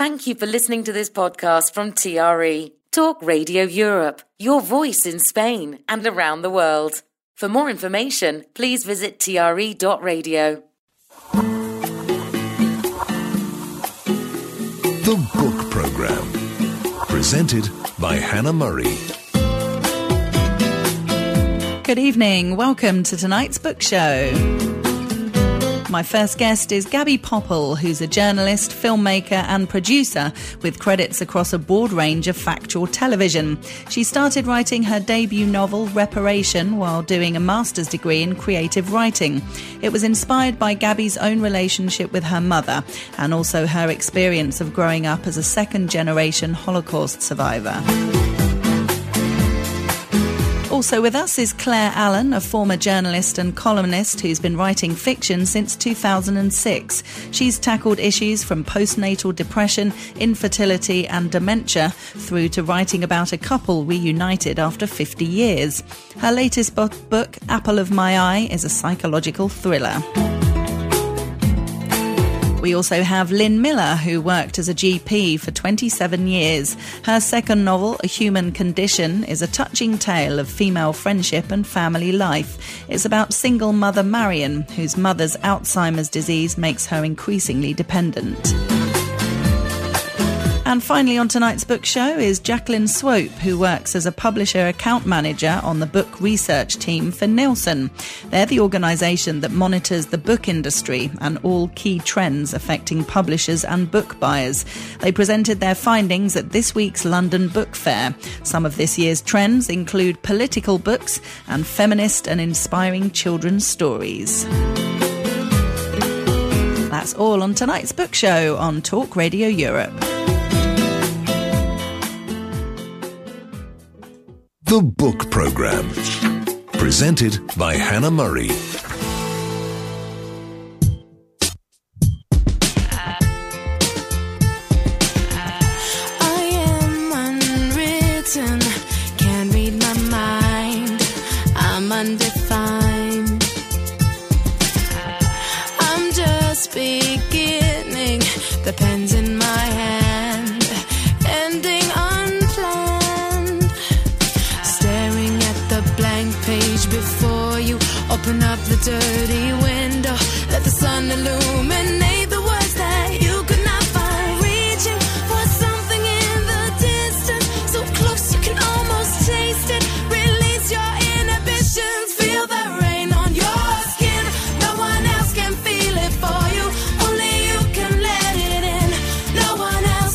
Thank you for listening to this podcast from TRE, Talk Radio Europe, your voice in Spain and around the world. For more information, please visit tre.radio. The Book Programme, presented by Hannah Murray. Good evening. Welcome to tonight's book show. My first guest is Gaby Popple, who's a journalist, filmmaker and producer with credits across a broad range of factual television. She started writing her debut novel, Reparation, while doing a master's degree in creative writing. It was inspired by Gaby's own relationship with her mother and also her experience of growing up as a second-generation Holocaust survivor. Also with us is Claire Allen, a former journalist and columnist who's been writing fiction since 2006. She's tackled issues from postnatal depression, infertility and dementia through to writing about a couple reunited after 50 years. Her latest book, Apple of My Eye, is a psychological thriller. We also have Lynn Miller, who worked as a GP for 27 years. Her second novel, A Human Condition, is a touching tale of female friendship and family life. It's about single mother Marion, whose mother's Alzheimer's disease makes her increasingly dependent. And finally on tonight's book show is Jacqueline Swope, who works as a publisher account manager on the book research team for Nielsen. They're the organisation that monitors the book industry and all key trends affecting publishers and book buyers. They presented their findings at this week's London Book Fair. Some of this year's trends include political books and feminist and inspiring children's stories. That's all on tonight's book show on Talk Radio Europe. The Book Programme, presented by Hannah Murray. I am unwritten, can't read my mind, I'm undefined. I'm just beginning, the pen's in my hand, ending unplanned. Page before you, open up the dirty window, let the sun illuminate the words that you could not find. Reaching for something in the distance, so close you can almost taste it. Release your inhibitions, feel the rain on your skin. No one else can feel it for you, only you can let it in. No one else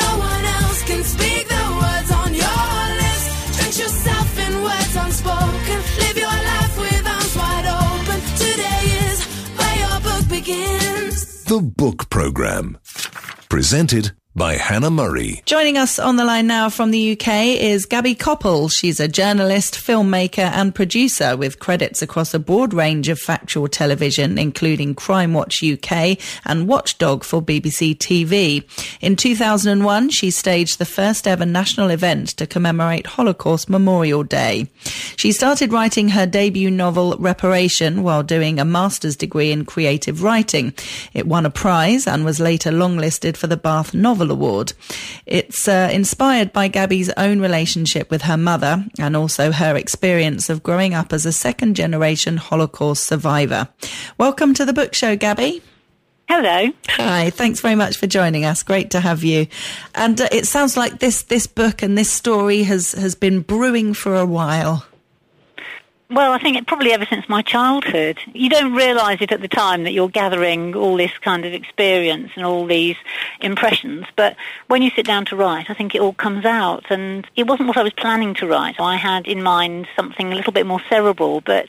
can speak the words on your lips. Drench yourself in words unspoken. Live your life with arms wide open. Today is where your book begins. The Book Programme, presented by Hannah Murray. Joining us on the line now from the UK is Gaby Popple. She's a journalist, filmmaker and producer with credits across a broad range of factual television, including Crime Watch UK and Watchdog for BBC TV. In 2001, she staged the first ever national event to commemorate Holocaust Memorial Day. She started writing her debut novel, Reparation, while doing a master's degree in creative writing. It won a prize and was later longlisted for the Bath Novel Award. It's inspired by Gaby's own relationship with her mother and also her experience of growing up as a second-generation Holocaust survivor. Welcome to the book show, Gaby. Hello. Hi, thanks very much for joining us. Great to have you. And it sounds like this book and this story has been brewing for a while. Well, I think it probably ever since my childhood. You don't realise it at the time that you're gathering all this kind of experience and all these impressions, but when you sit down to write, I think it all comes out. And it wasn't what I was planning to write. I had in mind something a little bit more cerebral, but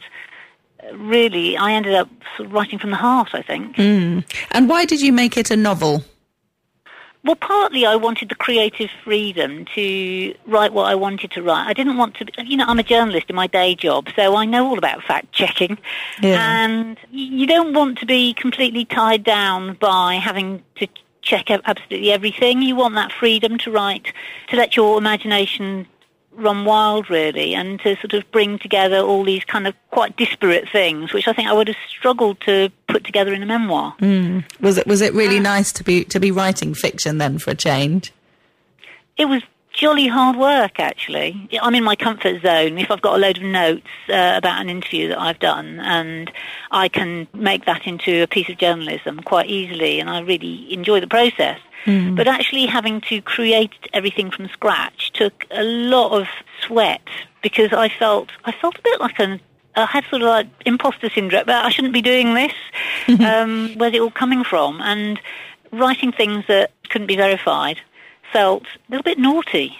really I ended up sort of writing from the heart, I think. And why did you make it a novel? Well, partly I wanted the creative freedom to write what I wanted to write. I didn't want to, I'm a journalist in my day job, so I know all about fact-checking. Yeah. And you don't want to be completely tied down by having to check absolutely everything. You want that freedom to write, to let your imagination run wild, really, and to sort of bring together all these kind of quite disparate things, which I think I would have struggled to put together in a memoir. Was it really nice to be writing fiction then, for a change? It was jolly hard work, actually. I'm in my comfort zone. If I've got a load of notes about an interview that I've done, and I can make that into a piece of journalism quite easily, and I really enjoy the process. But actually having to create everything from scratch took a lot of sweat, because I felt a bit like I had sort of like imposter syndrome, but I shouldn't be doing this. Where's it all coming from? And writing things that couldn't be verified felt a little bit naughty.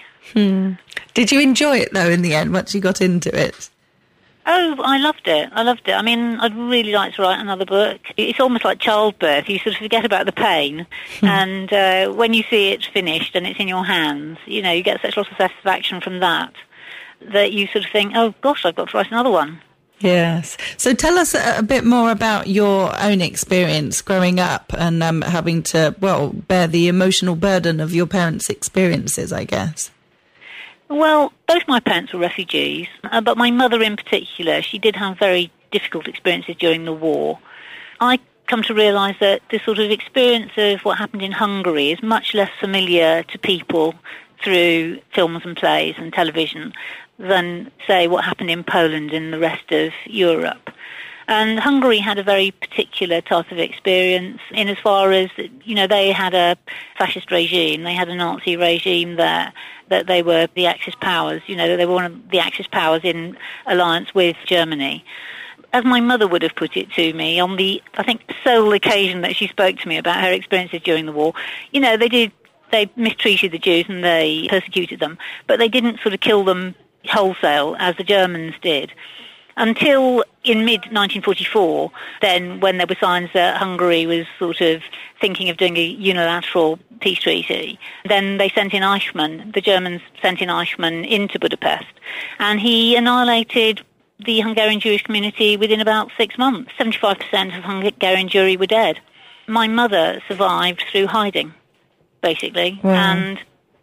Did you enjoy it, though, in the end, once you got into it? Oh, I loved it. I mean, I'd really like to write another book. It's almost like childbirth. You sort of forget about the pain. And when you see it finished and it's in your hands, you know, you get such a lot of satisfaction from that you sort of think, oh, gosh, I've got to write another one. Yes. So tell us a bit more about your own experience growing up and having to, bear the emotional burden of your parents' experiences, I guess. Well, both my parents were refugees, but my mother in particular, she did have very difficult experiences during the war. I come to realise that the sort of experience of what happened in Hungary is much less familiar to people through films and plays and television than, say, what happened in Poland and the rest of Europe. And Hungary had a very particular type of experience in as far as, you know, they had a fascist regime, they had a Nazi regime there, that they were the Axis powers, you know, they were one of the Axis powers in alliance with Germany. As my mother would have put it to me on the, I think, sole occasion that she spoke to me about her experiences during the war, you know, they mistreated the Jews and they persecuted them, but they didn't sort of kill them wholesale as the Germans did. Until in mid-1944, then when there were signs that Hungary was sort of thinking of doing a unilateral peace treaty, then they sent in Eichmann, the Germans sent in Eichmann into Budapest, and he annihilated the Hungarian Jewish community within about 6 months. 75% of Hungarian Jewry were dead. My mother survived through hiding, basically, and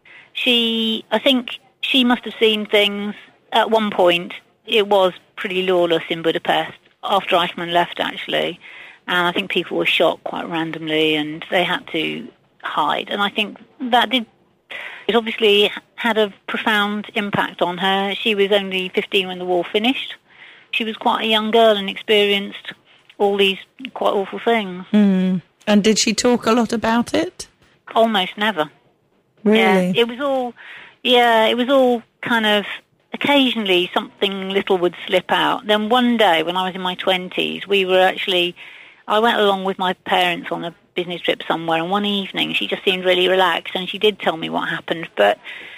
I think she must have seen things at one point. It was pretty lawless in Budapest after Eichmann left, actually, and I think people were shot quite randomly and they had to hide, and I think it obviously had a profound impact on her. She was only 15 when the war finished. She was quite a young girl and experienced all these quite awful things. And did she talk a lot about it? Almost never. Really? Yeah, it was all kind of, occasionally something little would slip out. Then one day when I was in my 20s, I went along with my parents on a business trip somewhere, and one evening she just seemed really relaxed and she did tell me what happened. But,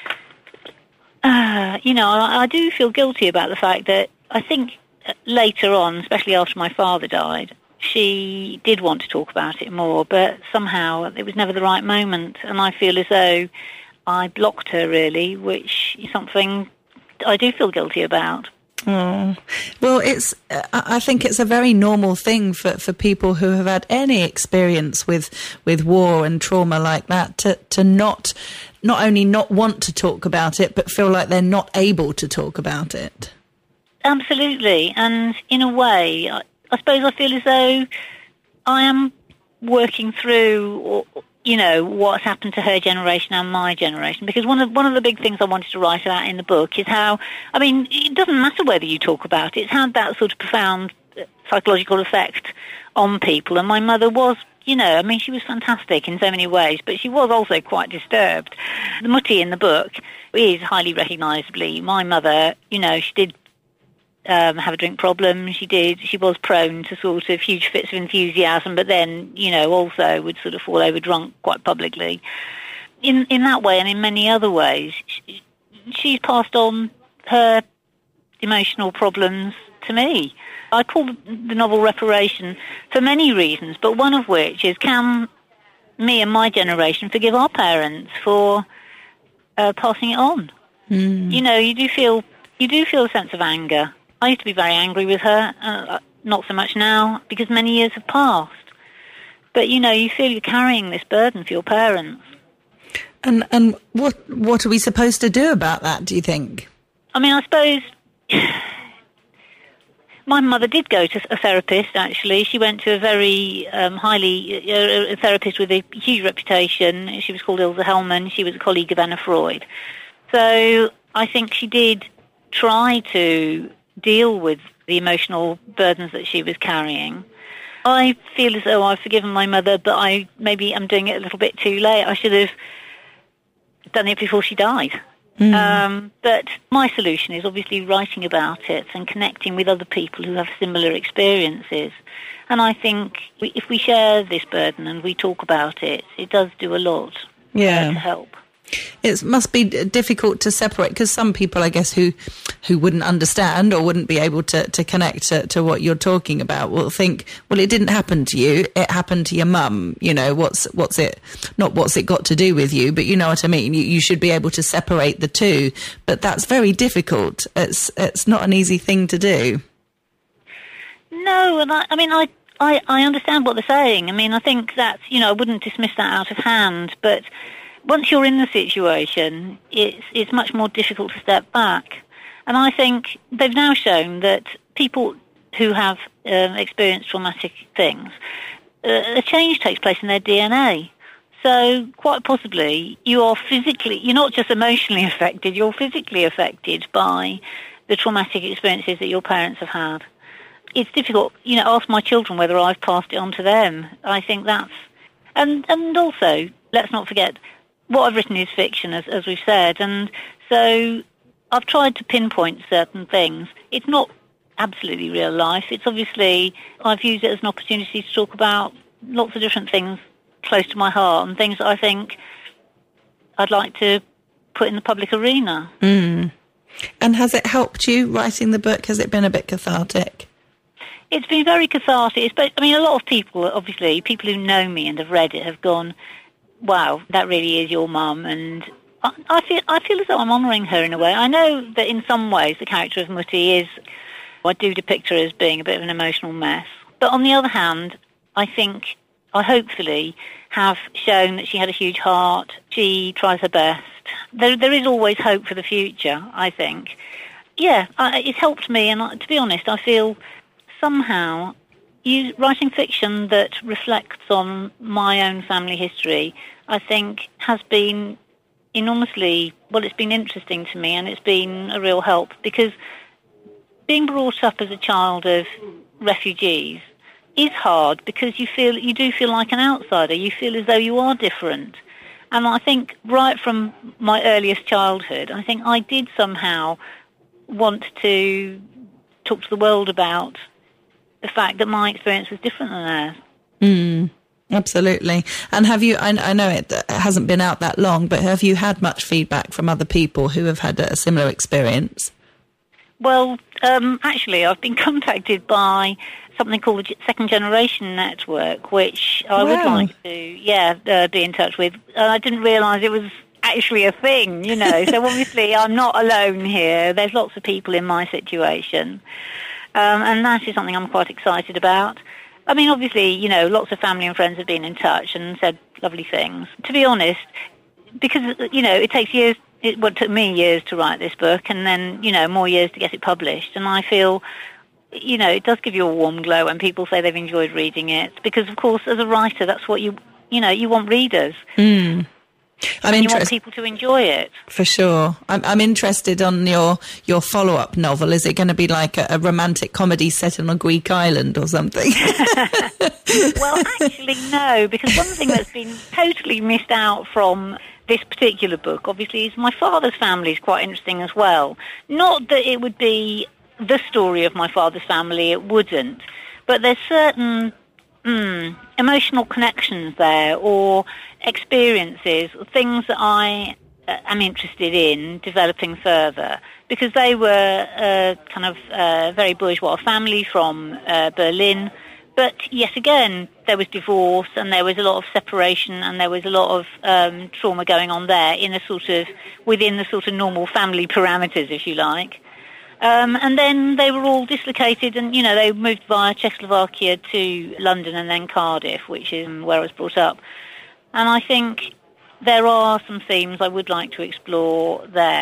you know, I do feel guilty about the fact that I think later on, especially after my father died, she did want to talk about it more, but somehow it was never the right moment, and I feel as though I blocked her, really, which is something I do feel guilty about. Oh. Well, I think it's a very normal thing for people who have had any experience with war and trauma like that to not only not want to talk about it, but feel like they're not able to talk about it. Absolutely. And in a way, I suppose I feel as though I am working through, you know, what's happened to her generation and my generation, because one of the big things I wanted to write about in the book is how, I mean, it doesn't matter whether you talk about it, it's had that sort of profound psychological effect on people. And my mother was, you know, I mean, she was fantastic in so many ways, but she was also quite disturbed. The Mutti in the book is highly recognisably my mother. You know, she did have a drink problem. She was prone to sort of huge fits of enthusiasm, but then, you know, also would sort of fall over drunk quite publicly. In that way and in many other ways, she's passed on her emotional problems to me. I call the novel Reparation for many reasons, but one of which is, can me and my generation forgive our parents for passing it on? You know, you do feel a sense of anger. I used to be very angry with her, not so much now, because many years have passed. But, you know, you feel you're carrying this burden for your parents. And what are we supposed to do about that, do you think? I mean, I suppose my mother did go to a therapist, actually. She went to a very a therapist with a huge reputation. She was called Ilse Hellman. She was a colleague of Anna Freud. So I think she did try to deal with the emotional burdens that she was carrying. I feel as though I've forgiven my mother, but I'm doing it a little bit too late. I should have done it before she died. But my solution is obviously writing about it and connecting with other people who have similar experiences. And I think if we share this burden and we talk about it, it does do a lot to help. It must be difficult to separate, because some people, I guess, who wouldn't understand or wouldn't be able to connect to what you're talking about will think, well, it didn't happen to you, it happened to your mum. You know, what's it got to do with you? But you know what I mean? You should be able to separate the two. But that's very difficult. It's not an easy thing to do. No, and I understand what they're saying. I mean, I think that, I wouldn't dismiss that out of hand, but once you're in the situation, it's much more difficult to step back. And I think they've now shown that people who have experienced traumatic things, a change takes place in their DNA. So quite possibly you're not just emotionally affected, you're physically affected by the traumatic experiences that your parents have had. It's difficult, ask my children whether I've passed it on to them. I think that's... And also, let's not forget, what I've written is fiction, as we've said, and so I've tried to pinpoint certain things. It's not absolutely real life. It's obviously, I've used it as an opportunity to talk about lots of different things close to my heart and things that I think I'd like to put in the public arena. And has it helped you, writing the book? Has it been a bit cathartic? It's been very cathartic. A lot of people, obviously, people who know me and have read it have gone, wow, that really is your mum, and I feel as though I'm honouring her in a way. I know that in some ways the character of Mutti is, I do depict her as being a bit of an emotional mess. But on the other hand, I think I hopefully have shown that she had a huge heart. She tries her best. There is always hope for the future, I think. Yeah, it's helped me, and to be honest, I feel somehow writing fiction that reflects on my own family history, I think, has been enormously, it's been interesting to me, and it's been a real help, because being brought up as a child of refugees is hard, because you do feel like an outsider. You feel as though you are different. And I think right from my earliest childhood, I think I did somehow want to talk to the world about the fact that my experience was different than theirs. Absolutely. And have you, I know it hasn't been out that long, but have you had much feedback from other people who have had a similar experience? Well, actually, I've been contacted by something called the Second Generation Network, which I would like to, be in touch with. I didn't realise it was actually a thing, So obviously I'm not alone here. There's lots of people in my situation. And that is something I'm quite excited about. I mean, obviously, lots of family and friends have been in touch and said lovely things. To be honest, because, it takes years, it took me years to write this book, and then, more years to get it published. And I feel, it does give you a warm glow when people say they've enjoyed reading it. Because, of course, as a writer, that's what you want readers. You want people to enjoy it. For sure. I'm interested on your follow-up novel. Is it going to be like a romantic comedy set on a Greek island or something? Well, actually, no, because one thing that's been totally missed out from this particular book, obviously, is my father's family is quite interesting as well. Not that it would be the story of my father's family, it wouldn't, but there's certain emotional connections there, or experiences, things that I am interested in developing further, because they were kind of very bourgeois family from Berlin. But yet again, there was divorce, and there was a lot of separation, and there was a lot of trauma going on there within the sort of normal family parameters, if you like. And then they were all dislocated, and, they moved via Czechoslovakia to London and then Cardiff, which is where I was brought up. And I think there are some themes I would like to explore there.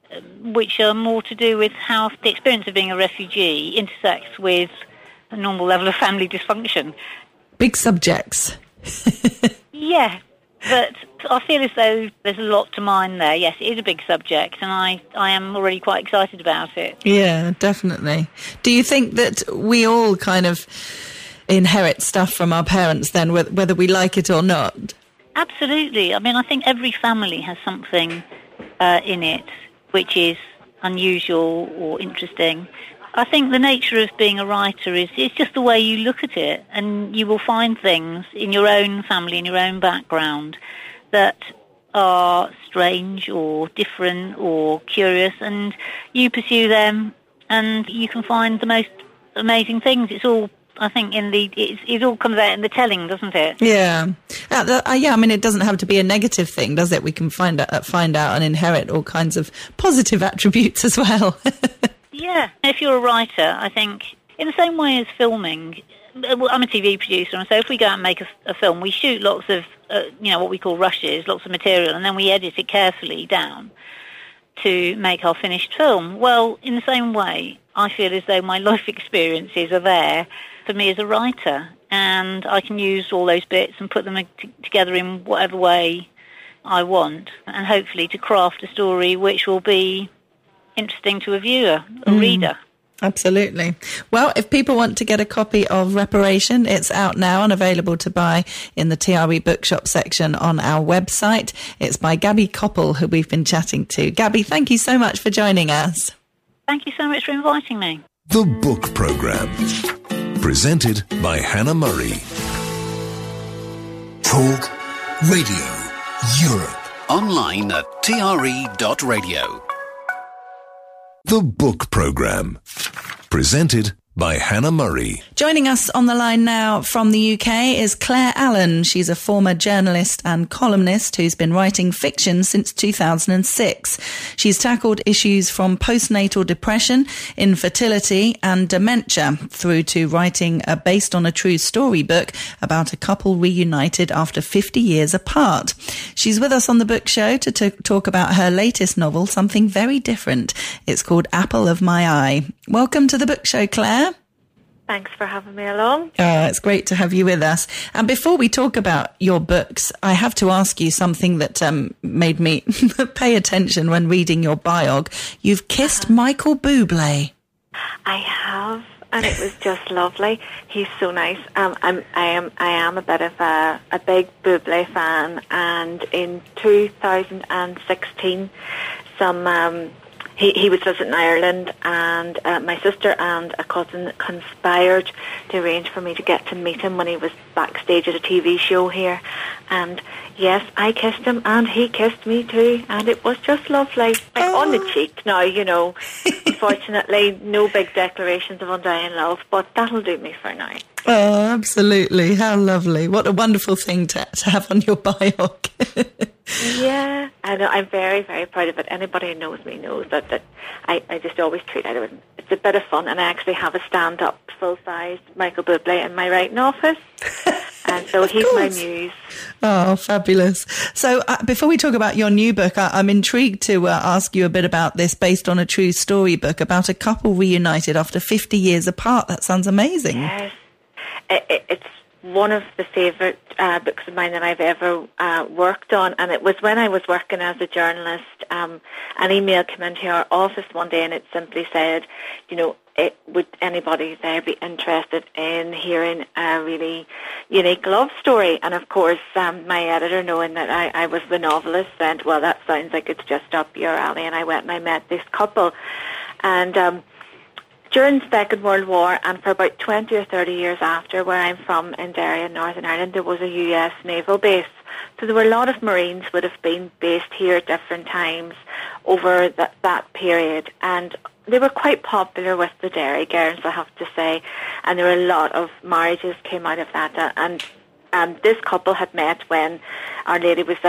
which are more to do with how the experience of being a refugee intersects with a normal level of family dysfunction. Big subjects. Yeah, but I feel as though there's a lot to mine there. Yes, it is a big subject, and I am already quite excited about it. Yeah, definitely. Do you think that we all kind of inherit stuff from our parents then, whether we like it or not? Absolutely. I mean, I think every family has something in it which is unusual or interesting. I think the nature of being a writer is it's just the way you look at it, and you will find things in your own family, in your own background, that are strange or different or curious, and you pursue them and you can find the most amazing things. It's all, I think, it all comes out in the telling, doesn't it? Yeah. I mean, it doesn't have to be a negative thing, does it? We can find out and inherit all kinds of positive attributes as well. Yeah. If you're a writer, I think, in the same way as filming, I'm a TV producer, and so if we go out and make a film, we shoot lots of, what we call rushes, lots of material, and then we edit it carefully down to make our finished film. Well, in the same way, I feel as though my life experiences are there for me as a writer, and I can use all those bits and put them together in whatever way I want, and hopefully to craft a story which will be interesting to a viewer, a reader. Absolutely. Well, if people want to get a copy of Reparation, it's out now and available to buy in the TRE bookshop section on our website. It's by Gabby Koppel, who we've been chatting to. Gabby, thank you so much for joining us. Thank you so much for inviting me. The Book Programme. Presented by Hannah Murray. Talk Radio Europe. Online at tre.radio. The Book Programme. Presented by Hannah Murray. Joining us on the line now from the UK is Claire Allen. She's a former journalist and columnist who's been writing fiction since 2006. She's tackled issues from postnatal depression, infertility and dementia through to writing a based on a true story book about a couple reunited after 50 years apart. She's with us on the book show to talk about her latest novel, something very different. It's called Apple of My Eye. Welcome to the book show, Claire. Thanks for having me along. It's great to have you with us. And before we talk about your books, I have to ask you something that made me pay attention when reading your biog. You've kissed Michael Bublé. I have, and it was just lovely. He's so nice. I am a bit of a big Bublé fan, and in 2016, He was visiting Ireland, and my sister and a cousin conspired to arrange for me to get to meet him when he was backstage at a TV show here. And yes, I kissed him, and he kissed me too, and it was just lovely. On the cheek now, Unfortunately, no big declarations of undying love, but that'll do me for now. Oh, absolutely. How lovely. What a wonderful thing to have on your biog. Yeah, I know. I'm very, very proud of it. Anybody who knows me knows that I just always treat it. It's a bit of fun, and I actually have a stand-up, full-size Michael Bublé in my writing office. And so he's my muse. Oh, fabulous. So before we talk about your new book, I'm intrigued to ask you a bit about this based on a true story book about a couple reunited after 50 years apart. That sounds amazing. Yes. It's one of the favourite books of mine that I've ever worked on, and it was when I was working as a journalist. An email came into our office one day, and it simply said, would anybody there be interested in hearing a really unique love story? And of course, my editor, knowing that I was the novelist, said, well, that sounds like it's just up your alley. And I went and I met this couple, and during the Second World War, and for about 20 or 30 years after, where I'm from in Derry in Northern Ireland, there was a US naval base. So there were a lot of Marines would have been based here at different times over that period. And they were quite popular with the Derry girls, I have to say. And there were a lot of marriages came out of that. And this couple had met when Our Lady was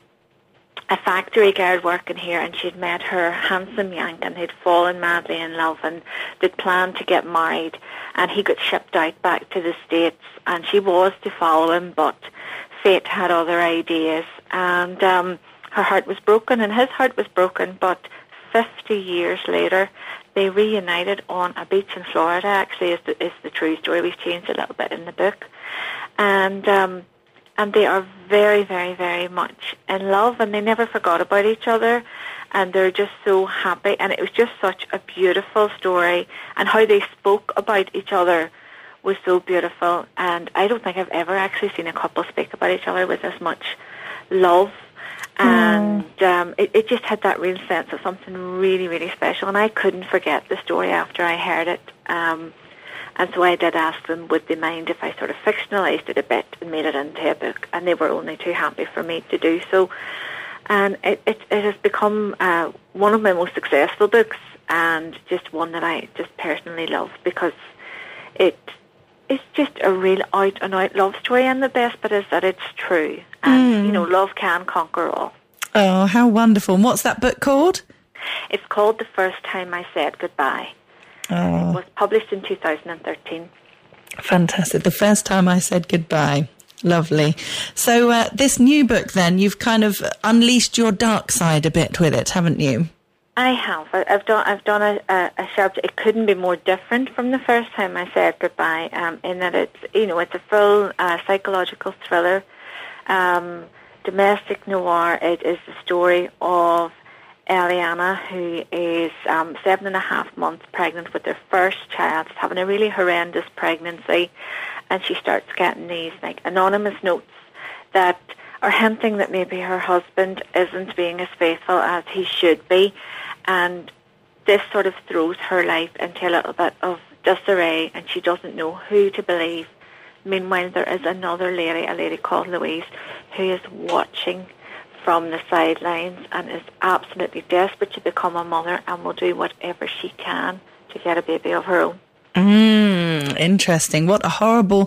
a factory girl working here, and she'd met her handsome Yank, and they'd fallen madly in love, and they'd planned to get married, and he got shipped out back to the States, and she was to follow him, but fate had other ideas, and her heart was broken, and his heart was broken, but 50 years later, they reunited on a beach in Florida. Actually, is the true story. We've changed a little bit in the book, and they are very, very, very much in love, and they never forgot about each other, and they're just so happy. And it was just such a beautiful story, and how they spoke about each other was so beautiful. And I don't think I've ever actually seen a couple speak about each other with as much love. And it just had that real sense of something really, really special. And I couldn't forget the story after I heard it. And so I did ask them, would they mind if I sort of fictionalised it a bit and made it into a book? And they were only too happy for me to do so. And it has become one of my most successful books, and just one that I just personally love, because it's just a real out-and-out love story. And the best bit is that it's true. And, you know, love can conquer all. Oh, how wonderful. And what's that book called? It's called The First Time I Said Goodbye. Oh. It was published in 2013. Fantastic. The First Time I Said Goodbye. Lovely. So this new book then, you've kind of unleashed your dark side a bit with it, haven't you? I have. I've done a sharp. It couldn't be more different from The First Time I Said Goodbye, in that it's a full psychological thriller, domestic noir. It is the story of Eliana, who is 7.5 months pregnant with their first child. She's having a really horrendous pregnancy, and she starts getting these like anonymous notes that are hinting that maybe her husband isn't being as faithful as he should be. And this sort of throws her life into a little bit of disarray, and she doesn't know who to believe. Meanwhile, there is another lady, a lady called Louise, who is watching from the sidelines and is absolutely desperate to become a mother and will do whatever she can to get a baby of her own. Interesting. What a horrible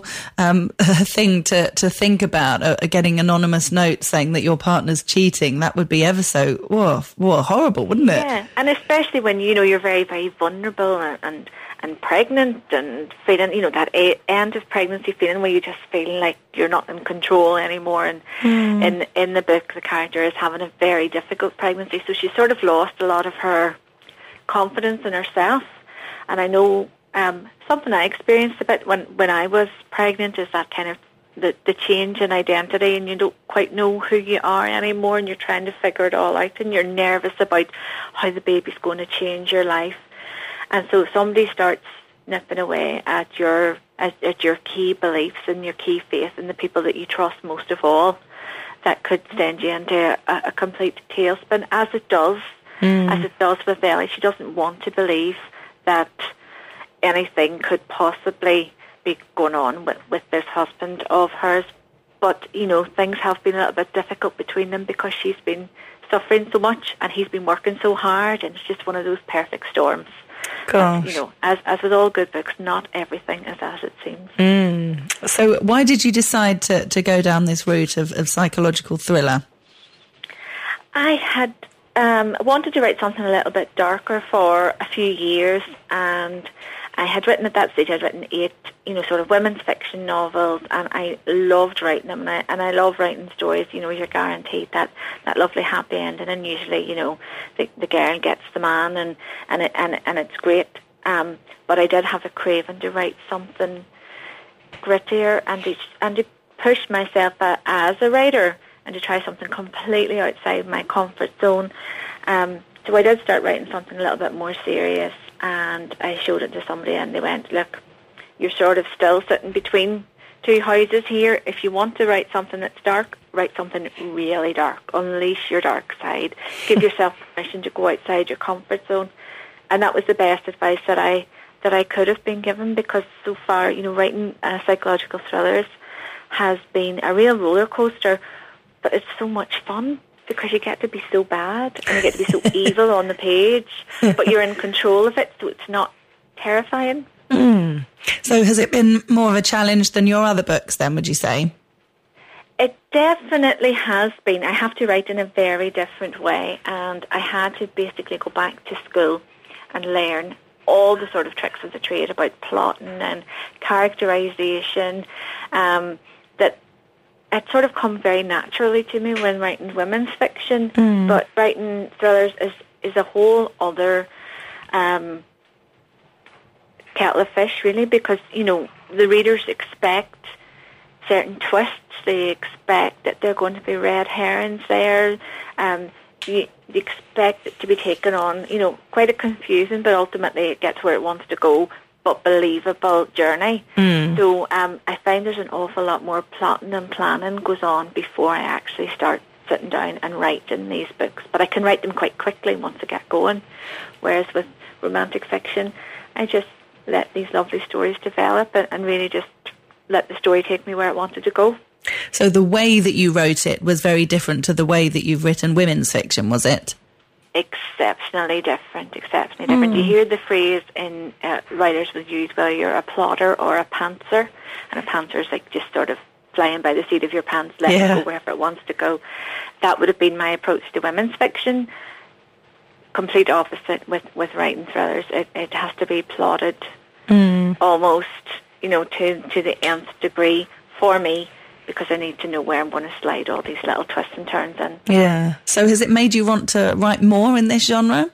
thing to think about, getting anonymous notes saying that your partner's cheating. That would be ever so horrible, wouldn't it? Yeah, and especially when, you're very, very vulnerable and pregnant and feeling, that end of pregnancy feeling where you just feel like you're not in control anymore. And in the book, the character is having a very difficult pregnancy, so she sort of lost a lot of her confidence in herself. And I know something I experienced a bit when I was pregnant is that kind of the change in identity, and you don't quite know who you are anymore, and you're trying to figure it all out, and you're nervous about how the baby's going to change your life. And so somebody starts nipping away at your key beliefs and your key faith in the people that you trust most of all. That could send you into a complete tailspin, as it does with Ellie. She doesn't want to believe that anything could possibly be going on with this husband of hers. But, things have been a little bit difficult between them because she's been suffering so much and he's been working so hard, and it's just one of those perfect storms. Gosh. As with all good books, not everything is as it seems. So why did you decide to go down this route of psychological thriller? I had wanted to write something a little bit darker for a few years, and I had written at that stage, I'd written 8, sort of women's fiction novels, and I loved writing them, and I love writing stories, you're guaranteed that lovely happy ending, and usually, the girl gets the man, and it's great. But I did have a craving to write something grittier and to push myself as a writer and to try something completely outside my comfort zone. So I did start writing something a little bit more serious, and I showed it to somebody, and they went, look, you're sort of still sitting between two houses here. If you want to write something that's dark, write something really dark. Unleash your dark side. Give yourself permission to go outside your comfort zone. And that was the best advice that I could have been given, because so far, writing psychological thrillers has been a real roller coaster, but it's so much fun because you get to be so bad and you get to be so evil on the page, but you're in control of it, so it's not terrifying. So has it been more of a challenge than your other books then, would you say? It definitely has been. I have to write in a very different way, and I had to basically go back to school and learn all the sort of tricks of the trade about plotting and characterization, that it sort of come very naturally to me when writing women's fiction, but writing thrillers is a whole other kettle of fish, really, because, you know, the readers expect certain twists. They expect that they're going to be red herrings there. You expect it to be taken on, you know, quite a confusing, but ultimately it gets where it wants to go, but believable journey. So I find there's an awful lot more plotting and planning goes on before I actually start sitting down and writing these books. But I can write them quite quickly once I get going. Whereas with romantic fiction, I just let these lovely stories develop and really just let the story take me where it wanted to go. So the way that you wrote it was very different to the way that you've written women's fiction, was it? Exceptionally different. You hear the phrase in writers will use whether you're a plotter or a pantser, and a pantser is like just sort of flying by the seat of your pants, letting it go wherever it wants to go. That would have been my approach to women's fiction. Complete opposite with writing thrillers. It has to be plotted almost, you know, to the nth degree for me, because I need to know where I'm going to slide all these little twists and turns in. Yeah. So has it made you want to write more in this genre?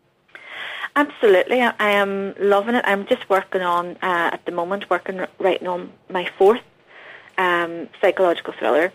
Absolutely. I am loving it. I'm just working on, at the moment, writing on my fourth psychological thriller.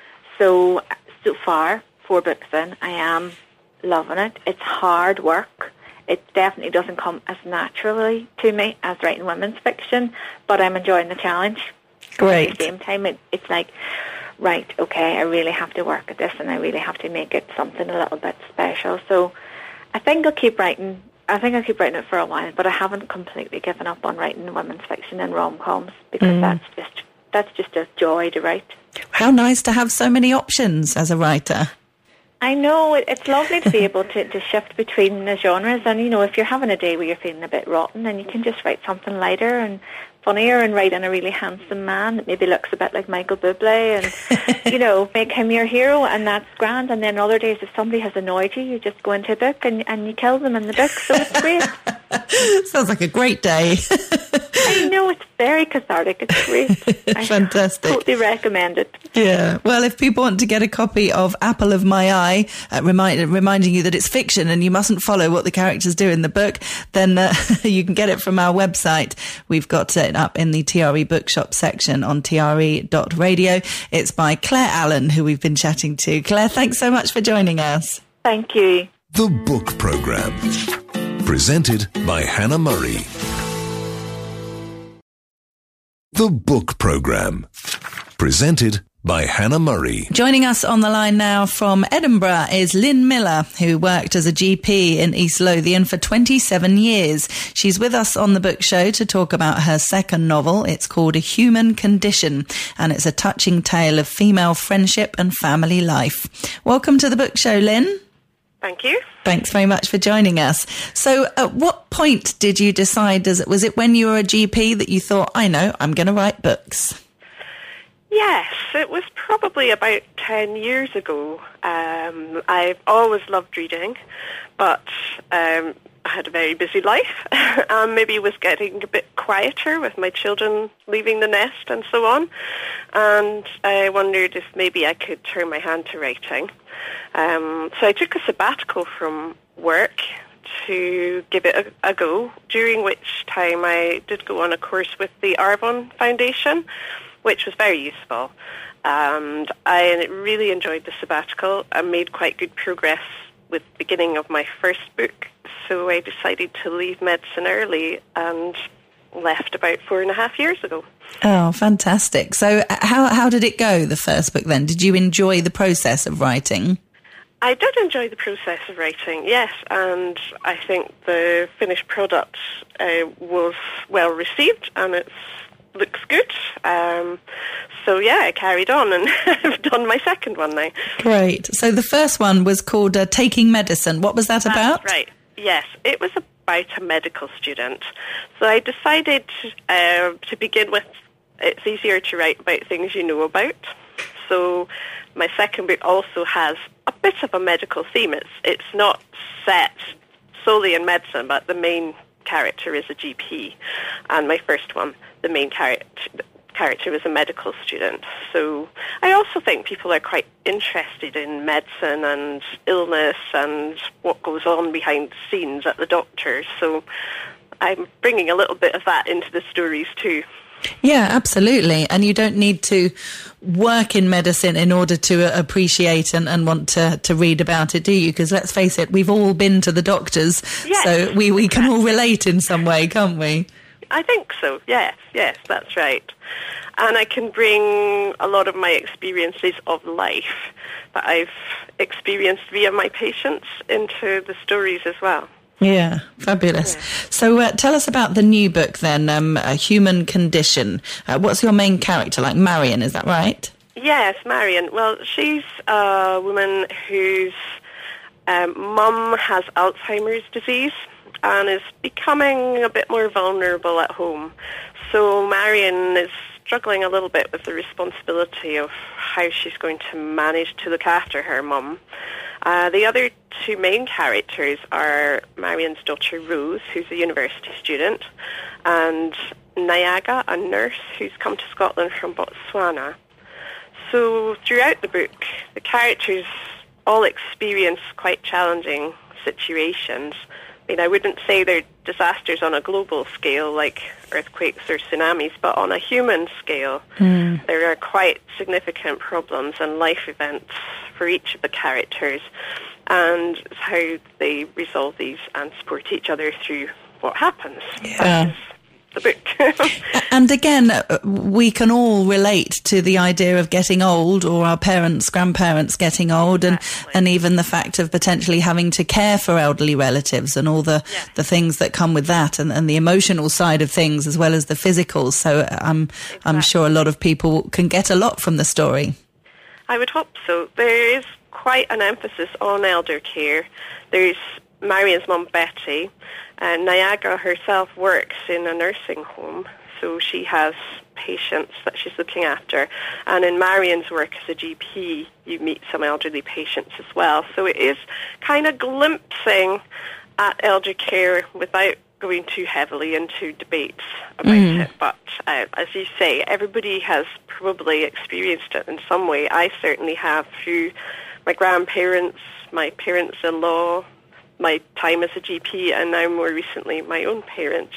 So far, 4 books in, I am loving it. It's hard work. It definitely doesn't come as naturally to me as writing women's fiction, but I'm enjoying the challenge. Great. At the same time, it's like, right, okay, I really have to work at this and I really have to make it something a little bit special. So I think I'll keep writing. I think I'll keep writing it for a while, but I haven't completely given up on writing women's fiction and rom-coms, because that's just a joy to write. How nice to have so many options as a writer. I know, it's lovely to be able to shift between the genres, and, you know, if you're having a day where you're feeling a bit rotten, then you can just write something lighter and funnier and write in a really handsome man that maybe looks a bit like Michael Bublé and, you know, make him your hero, and that's grand. And then other days, if somebody has annoyed you, you just go into a book and you kill them in the book, so it's great. Sounds like a great day. I know, it's very cathartic. It's great. Fantastic. I totally recommend it. Yeah. Well, if people want to get a copy of Apple of My Eye, reminding you that it's fiction and you mustn't follow what the characters do in the book, then you can get it from our website. We've got it up in the TRE Bookshop section on TRE.radio. It's by Claire Allen, who we've been chatting to. Claire, thanks so much for joining us. Thank you. The Book Programme. Presented by Hannah Murray. The Book Programme. Presented by Hannah Murray. Joining us on the line now from Edinburgh is Lynn Miller, who worked as a GP in East Lothian for 27 years. She's with us on the book show to talk about her second novel. It's called A Human Condition, and it's a touching tale of female friendship and family life. Welcome to the book show, Lynn. Thank you. Thanks very much for joining us. So at what point did you decide, was it when you were a GP that you thought, I know, I'm going to write books? Yes, it was probably about 10 years ago. I've always loved reading, but I had a very busy life and maybe was getting a bit quieter with my children leaving the nest and so on. And I wondered if maybe I could turn my hand to writing. So I took a sabbatical from work to give it a go, during which time I did go on a course with the Arvon Foundation, which was very useful. And I really enjoyed the sabbatical. I made quite good progress with the beginning of my first book, so I decided to leave medicine early and left about 4.5 years ago. Oh, fantastic. So how did it go, the first book then? Did you enjoy the process of writing? I did enjoy the process of writing, yes, and I think the finished product was well received and it looks good. So yeah, I carried on and I've done my second one now. Great. So the first one was called Taking Medicine. What was that about? That's right. Yes, it was about a medical student. So I decided to begin with, it's easier to write about things you know about. So my second book also has a bit of a medical theme. It's not set solely in medicine, but the main character is a GP. And my first one, the main character was a medical student. So I also think people are quite interested in medicine and illness and what goes on behind the scenes at the doctors. So I'm bringing a little bit of that into the stories too. Yeah, absolutely. And you don't need to work in medicine in order to appreciate and want to read about it, do you? Because let's face it, we've all been to the doctors, yes, so we can all relate in some way, can't we? I think so, yes, that's right. And I can bring a lot of my experiences of life that I've experienced via my patients into the stories as well. Yeah, fabulous. Yeah. So tell us about the new book then, A Human Condition. What's your main character like? Marion, is that right? Yes, Marion. Well, she's a woman whose mum has Alzheimer's disease and is becoming a bit more vulnerable at home. So Marion is struggling a little bit with the responsibility of how she's going to manage to look after her mum. The other two main characters are Marion's daughter Rose, who's a university student, and Nyaga, a nurse who's come to Scotland from Botswana. So throughout the book, the characters all experience quite challenging situations. I mean, I wouldn't say they're disasters on a global scale like earthquakes or tsunamis, but on a human scale, there are quite significant problems and life events for each of the characters, and how they resolve these and support each other through what happens. Yeah. That is the book. And again, we can all relate to the idea of getting old, or our parents, grandparents getting old, and even the fact of potentially having to care for elderly relatives and all the things that come with that, and the emotional side of things as well as the physical. So I'm sure a lot of people can get a lot from the story. I would hope so. There is quite an emphasis on elder care. There's Marion's mum, Betty, and Nyaga herself works in a nursing home, so she has patients that she's looking after. And in Marion's work as a GP, you meet some elderly patients as well. So it is kind of glimpsing at elder care without going too heavily into debates about it. But as you say, everybody has probably experienced it in some way. I certainly have through my grandparents, my parents-in-law, my time as a GP, and now more recently my own parents.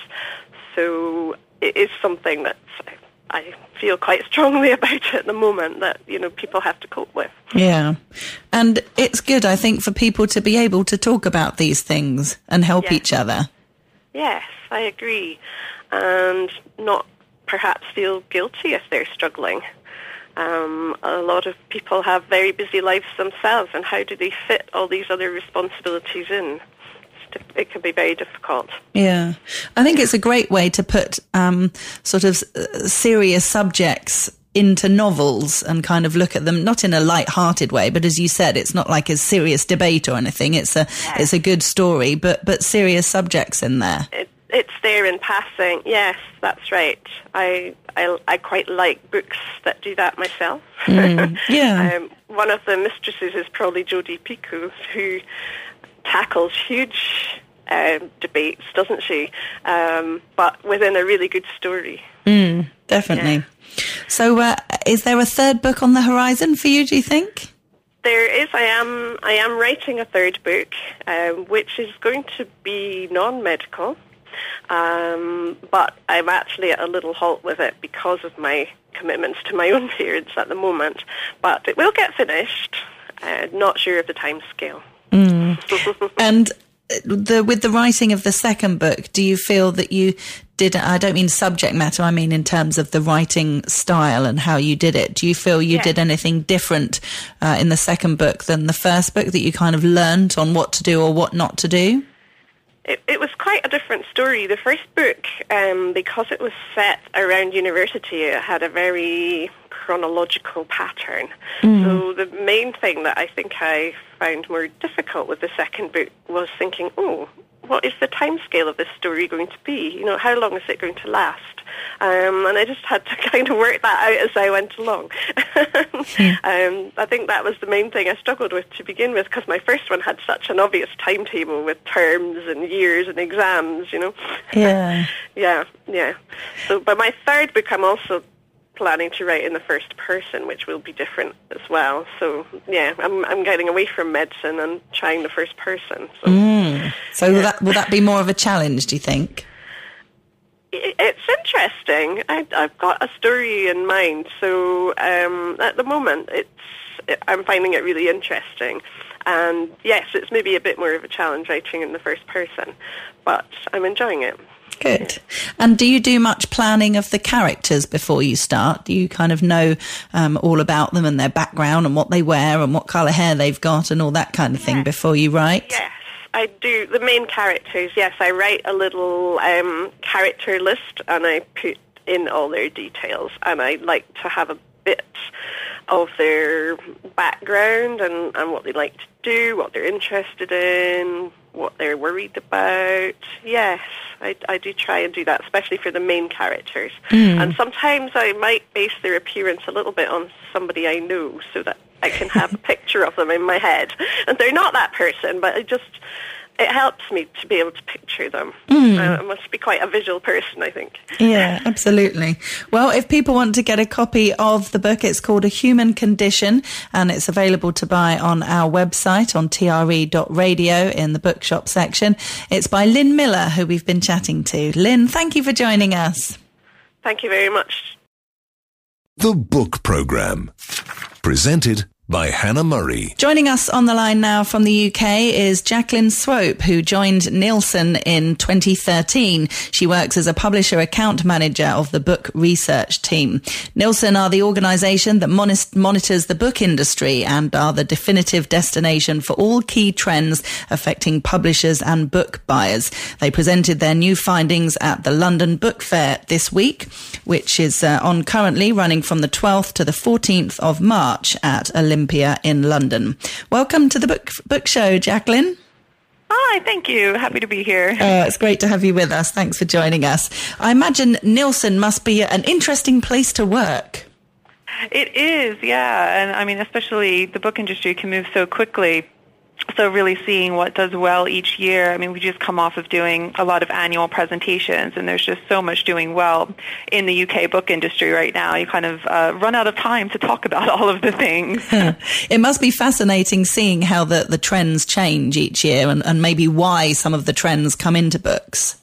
So it is something that I feel quite strongly about at the moment that, people have to cope with. Yeah. And it's good, I think, for people to be able to talk about these things and help each other. Yes, I agree. And not perhaps feel guilty if they're struggling. A lot of people have very busy lives themselves, and how do they fit all these other responsibilities in? It can be very difficult. Yeah. I think it's a great way to put sort of serious subjects into novels and kind of look at them, not in a light-hearted way, but as you said, it's not like a serious debate or anything. It's a good story, but serious subjects in there. It's there in passing. Yes, that's right. I quite like books that do that myself. Yeah. One of the mistresses is probably Jodi Picoult, who tackles huge debates, doesn't she? But within a really good story. Definitely. Yeah. So is there a third book on the horizon for you, do you think? There is. I am writing a third book, which is going to be non-medical. But I'm actually at a little halt with it because of my commitments to my own parents at the moment. But it will get finished. Not sure of the time scale. And with the writing of the second book, do you feel that you did, I don't mean subject matter, I mean in terms of the writing style and how you did it, do you feel you did anything different in the second book than the first book, that you kind of learnt on what to do or what not to do? It was quite a different story. The first book, because it was set around university, it had a very chronological pattern. So the main thing that I think I found more difficult with the second book was thinking, what is the timescale of this story going to be? How long is it going to last? And I just had to kind of work that out as I went along. I think that was the main thing I struggled with to begin with, because my first one had such an obvious timetable with terms and years and exams, Yeah. Yeah. So, but my third book, I'm also planning to write in the first person, which will be different as well. So yeah, I'm getting away from medicine and trying the first person. So will that be more of a challenge, do you think? It's interesting. I've got a story in mind, so at the moment I'm finding it really interesting. And yes, it's maybe a bit more of a challenge writing in the first person, but I'm enjoying it. Good. And do you do much planning of the characters before you start? Do you kind of know all about them and their background and what they wear and what colour hair they've got and all that kind of thing before you write? Yes, I do. The main characters, yes, I write a little character list and I put in all their details, and I like to have a bit of their background and what they like to do, what they're interested in, what they're worried about. Yes, I do try and do that, especially for the main characters. And sometimes I might base their appearance a little bit on somebody I know so that I can have a picture of them in my head. And they're not that person, but it helps me to be able to picture them. I must be quite a visual person, I think. Yeah, absolutely. Well, if people want to get a copy of the book, it's called A Human Condition, and it's available to buy on our website on tre.radio in the bookshop section. It's by Lynn Miller, who we've been chatting to. Lynn, thank you for joining us. Thank you very much. The Book Programme. Presented by Hannah Murray. Joining us on the line now from the UK is Jacqueline Swope, who joined Nielsen in 2013. She works as a publisher account manager of the book research team. Nielsen are the organisation that monitors the book industry and are the definitive destination for all key trends affecting publishers and book buyers. They presented their new findings at the London Book Fair this week, which is on currently, running from the 12th to the 14th of March at Olympia in London. Welcome to the book show, Jacqueline. Hi, thank you. Happy to be here. It's great to have you with us. Thanks for joining us. I imagine Nielsen must be an interesting place to work. It is, yeah. And I mean, especially the book industry can move so quickly. So really seeing what does well each year. I mean, we just come off of doing a lot of annual presentations, and there's just so much doing well in the UK book industry right now. You kind of run out of time to talk about all of the things. It must be fascinating seeing how the trends change each year and maybe why some of the trends come into books.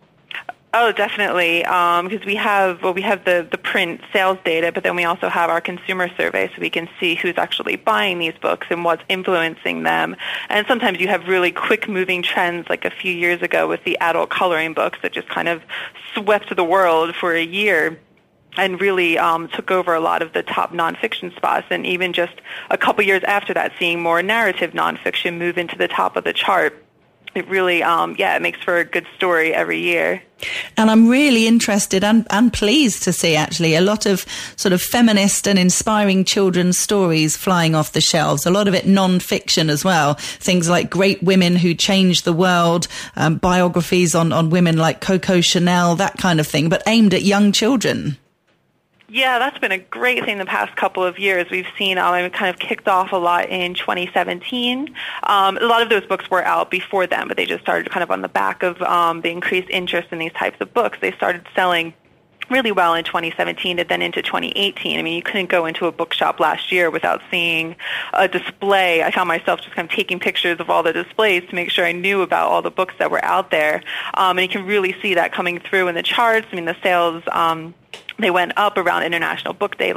Oh, definitely, because we have the print sales data, but then we also have our consumer survey, so we can see who's actually buying these books and what's influencing them. And sometimes you have really quick-moving trends, like a few years ago with the adult coloring books that just kind of swept the world for a year and really took over a lot of the top nonfiction spots. And even just a couple years after that, seeing more narrative nonfiction move into the top of the chart. It really, it makes for a good story every year. And I'm really interested and pleased to see, actually, a lot of sort of feminist and inspiring children's stories flying off the shelves, a lot of it non-fiction as well. Things like Great Women Who Changed the World, biographies on women like Coco Chanel, that kind of thing, but aimed at young children. Yeah, that's been a great thing the past couple of years. We've seen it kind of kicked off a lot in 2017. A lot of those books were out before then, but they just started kind of on the back of the increased interest in these types of books. They started selling really well in 2017 and then into 2018. I mean, you couldn't go into a bookshop last year without seeing a display. I found myself just kind of taking pictures of all the displays to make sure I knew about all the books that were out there. And you can really see that coming through in the charts. I mean, the sales they went up around International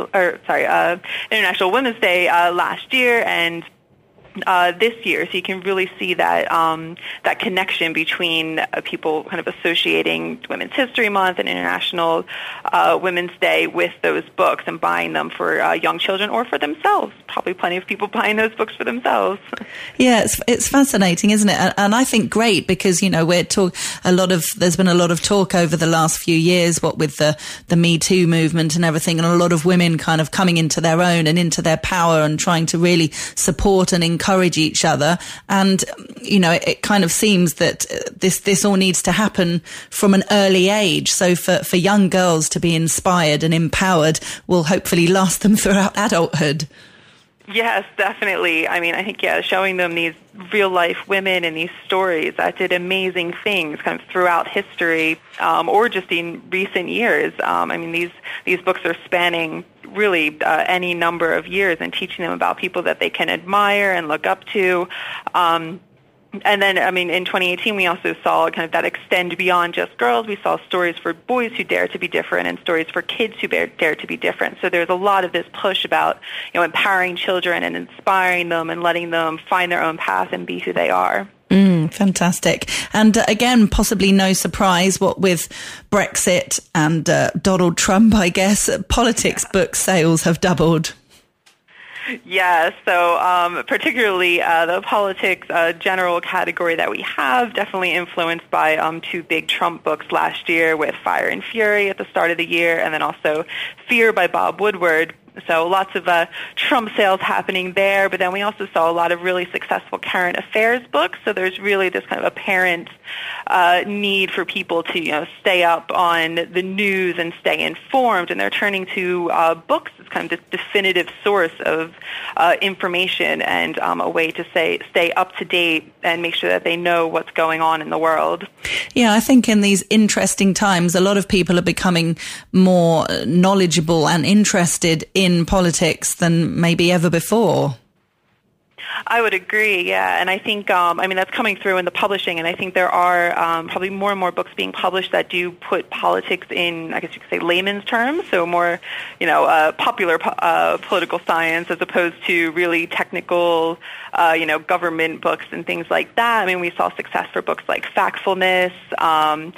Women's Day last year and this year, so you can really see that that connection between people kind of associating Women's History Month and International Women's Day with those books and buying them for young children or for themselves. Probably plenty of people buying those books for themselves. Yeah, it's fascinating, isn't it? And I think great because, you know, there's been a lot of talk over the last few years, what with the Me Too movement and everything, and a lot of women kind of coming into their own and into their power and trying to really support and encourage each other. And, you know, it kind of seems that this all needs to happen from an early age. So for young girls to be inspired and empowered will hopefully last them throughout adulthood. Yes, definitely. I mean, I think, showing them these real-life women and these stories that did amazing things kind of throughout history, or just in recent years. I mean, these books are spanning really any number of years and teaching them about people that they can admire and look up to. And then, I mean, in 2018, we also saw kind of that extend beyond just girls. We saw stories for boys who dare to be different and stories for kids who dare to be different. So there's a lot of this push about, empowering children and inspiring them and letting them find their own path and be who they are. Fantastic. And again, possibly no surprise, what with Brexit and Donald Trump, I guess, politics book sales have doubled. Yeah, so particularly the politics general category that we have, definitely influenced by two big Trump books last year, with Fire and Fury at the start of the year, and then also Fear by Bob Woodward. So lots of Trump sales happening there, but then we also saw a lot of really successful current affairs books. So there's really this kind of apparent need for people to stay up on the news and stay informed, and they're turning to books as kind of this definitive source of information and a way to stay up to date and make sure that they know what's going on in the world. Yeah, I think in these interesting times, a lot of people are becoming more knowledgeable and interested in politics than maybe ever before. I would agree, yeah. And I think, that's coming through in the publishing, and I think there are probably more and more books being published that do put politics in, I guess you could say, layman's terms, so more, popular political science as opposed to really technical, government books and things like that. I mean, we saw success for books like Factfulness and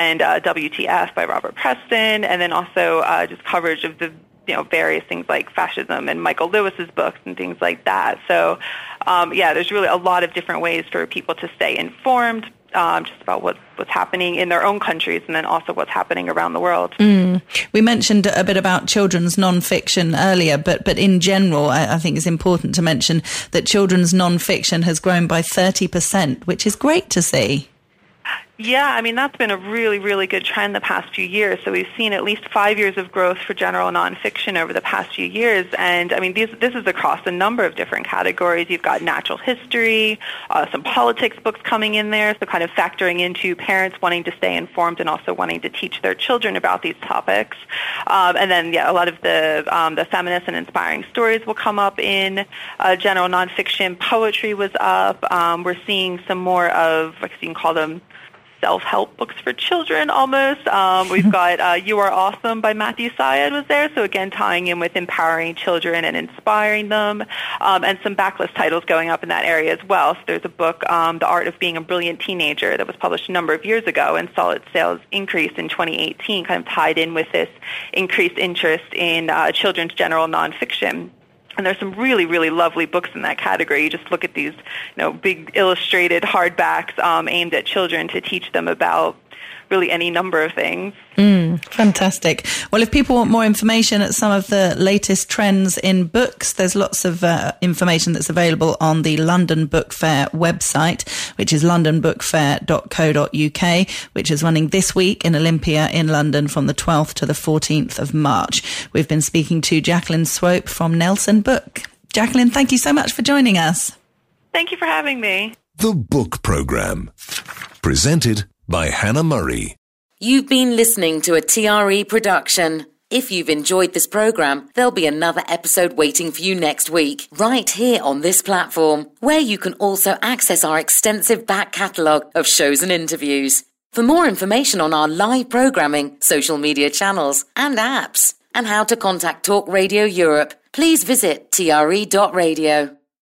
WTF by Robert Preston, and then also just coverage of the various things like fascism and Michael Lewis's books and things like that. So, there's really a lot of different ways for people to stay informed just about what's happening in their own countries and then also what's happening around the world. We mentioned a bit about children's non-fiction earlier, but in general, I think it's important to mention that children's non-fiction has grown by 30%, which is great to see. Yeah, I mean, that's been a really, really good trend the past few years. So we've seen at least 5 years of growth for general nonfiction over the past few years. And, I mean, this is across a number of different categories. You've got natural history, some politics books coming in there, so kind of factoring into parents wanting to stay informed and also wanting to teach their children about these topics. And then, a lot of the feminist and inspiring stories will come up in general nonfiction. Poetry was up. We're seeing some more of, I guess you can call them, self-help books for children almost. We've got You Are Awesome by Matthew Syed was there, so again tying in with empowering children and inspiring them, and some backlist titles going up in that area as well. So there's a book, The Art of Being a Brilliant Teenager, that was published a number of years ago and saw its sales increase in 2018, kind of tied in with this increased interest in children's general nonfiction. And there's some really, really lovely books in that category. You just look at these, big illustrated hardbacks aimed at children to teach them about really any number of things. Fantastic. Well, if people want more information at some of the latest trends in books, there's lots of information that's available on the London Book Fair website, which is londonbookfair.co.uk, which is running this week in Olympia in London from the 12th to the 14th of March. We've been speaking to Jacqueline Swope from Nelson Book. Jacqueline, thank you so much for joining us. Thank you for having me. The Book Programme, presented by Hannah Murray. You've been listening to a TRE production. If you've enjoyed this programme, there'll be another episode waiting for you next week, right here on this platform, where you can also access our extensive back catalogue of shows and interviews. For more information on our live programming, social media channels and apps, and how to contact Talk Radio Europe, please visit tre.radio.